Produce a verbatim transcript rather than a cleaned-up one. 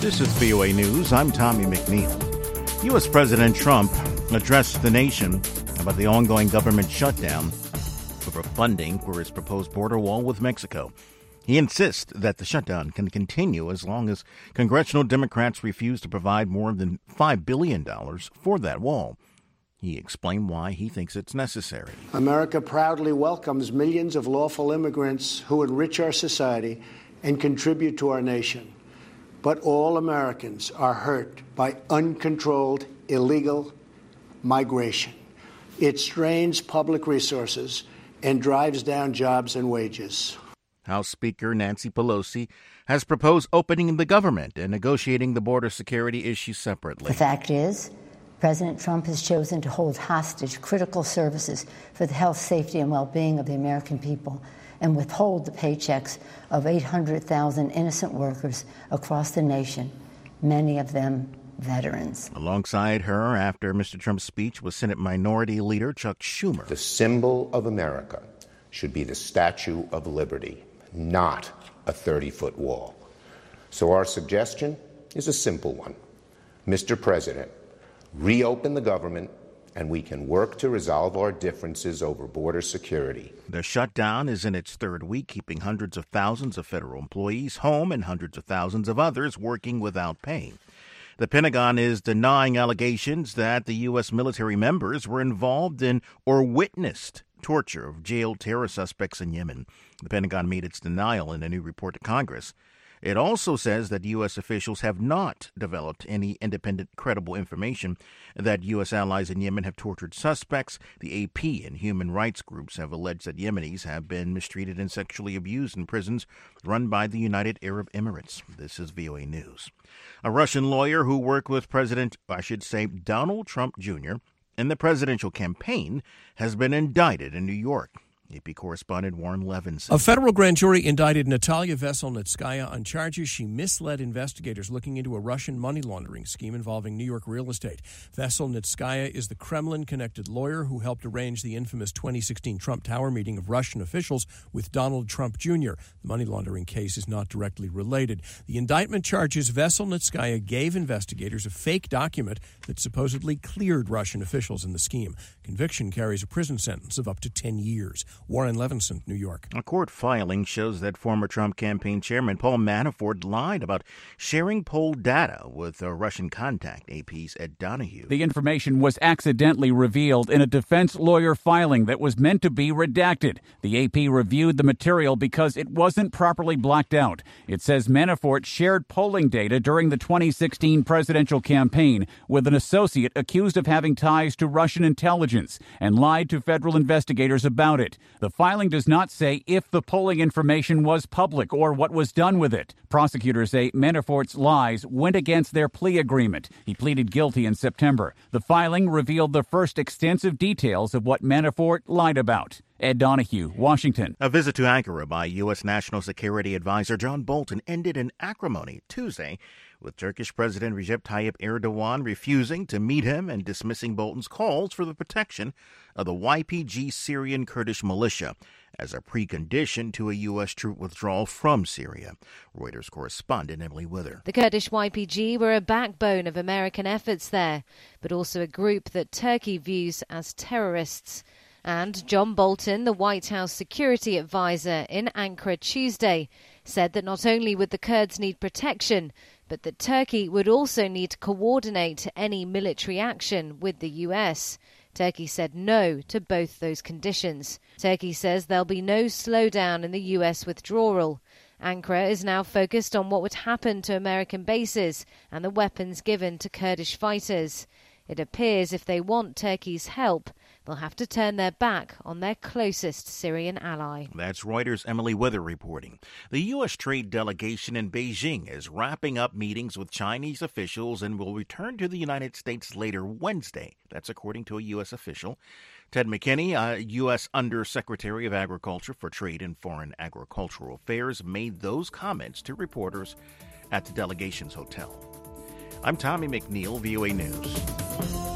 This is V O A News. I'm Tommy McNeil. U S. President Trump addressed the nation about the ongoing government shutdown over funding for his proposed border wall with Mexico. He insists that the shutdown can continue as long as congressional Democrats refuse to provide more than five billion dollars for that wall. He explained why he thinks it's necessary. America proudly welcomes millions of lawful immigrants who enrich our society and contribute to our nation. But all Americans are hurt by uncontrolled, illegal migration. It strains public resources and drives down jobs and wages. House Speaker Nancy Pelosi has proposed opening the government and negotiating the border security issue separately. The fact is, President Trump has chosen to hold hostage critical services for the health, safety, and well-being of the American people and withhold the paychecks of eight hundred thousand innocent workers across the nation, many of them veterans. Alongside her, after Mister Trump's speech, was Senate Minority Leader Chuck Schumer. The symbol of America should be the Statue of Liberty, not a thirty-foot wall. So our suggestion is a simple one. Mister President, reopen the government, and we can work to resolve our differences over border security. The shutdown is in its third week, keeping hundreds of thousands of federal employees home and hundreds of thousands of others working without pay. The Pentagon is denying allegations that the U S military members were involved in or witnessed torture of jailed terror suspects in Yemen. The Pentagon made its denial in a new report to Congress. It also says that U S officials have not developed any independent, credible information that U S allies in Yemen have tortured suspects. The A P and human rights groups have alleged that Yemenis have been mistreated and sexually abused in prisons run by the United Arab Emirates. This is V O A News. A Russian lawyer who worked with President, I should say, Donald Trump Junior in the presidential campaign has been indicted in New York. A P correspondent Warren Levinson. A federal grand jury indicted Natalia Veselnitskaya on charges she misled investigators looking into a Russian money laundering scheme involving New York real estate. Veselnitskaya is the Kremlin-connected lawyer who helped arrange the infamous twenty sixteen Trump Tower meeting of Russian officials with Donald Trump Junior The money laundering case is not directly related. The indictment charges Veselnitskaya gave investigators a fake document that supposedly cleared Russian officials in the scheme. Conviction carries a prison sentence of up to ten years. Warren Levinson, New York. A court filing shows that former Trump campaign chairman Paul Manafort lied about sharing poll data with a Russian contact, A P's Ed Donahue. The information was accidentally revealed in a defense lawyer filing that was meant to be redacted. The A P reviewed the material because it wasn't properly blacked out. It says Manafort shared polling data during the twenty sixteen presidential campaign with an associate accused of having ties to Russian intelligence and lied to federal investigators about it. The filing does not say if the polling information was public or what was done with it. Prosecutors say Manafort's lies went against their plea agreement. He pleaded guilty in September. The filing revealed the first extensive details of what Manafort lied about. Ed Donahue, Washington. A visit to Ankara by U S. National Security Advisor John Bolton ended in acrimony Tuesday, with Turkish President Recep Tayyip Erdogan refusing to meet him and dismissing Bolton's calls for the protection of the Y P G Syrian Kurdish militia as a precondition to a U S troop withdrawal from Syria. Reuters correspondent Emily Wither. The Kurdish Y P G were a backbone of American efforts there, but also a group that Turkey views as terrorists. And John Bolton, the White House security advisor in Ankara Tuesday, said that not only would the Kurds need protection, but that Turkey would also need to coordinate any military action with the U S. Turkey said no to both those conditions. Turkey says there'll be no slowdown in the U S withdrawal. Ankara is now focused on what would happen to American bases and the weapons given to Kurdish fighters. It appears if they want Turkey's help, they'll have to turn their back on their closest Syrian ally. That's Reuters' Emily Wither reporting. The U S trade delegation in Beijing is wrapping up meetings with Chinese officials and will return to the United States later Wednesday. That's according to a U S official. Ted McKinney, uh, U S Undersecretary of Agriculture for Trade and Foreign Agricultural Affairs, made those comments to reporters at the delegation's hotel. I'm Tommy McNeil, V O A News.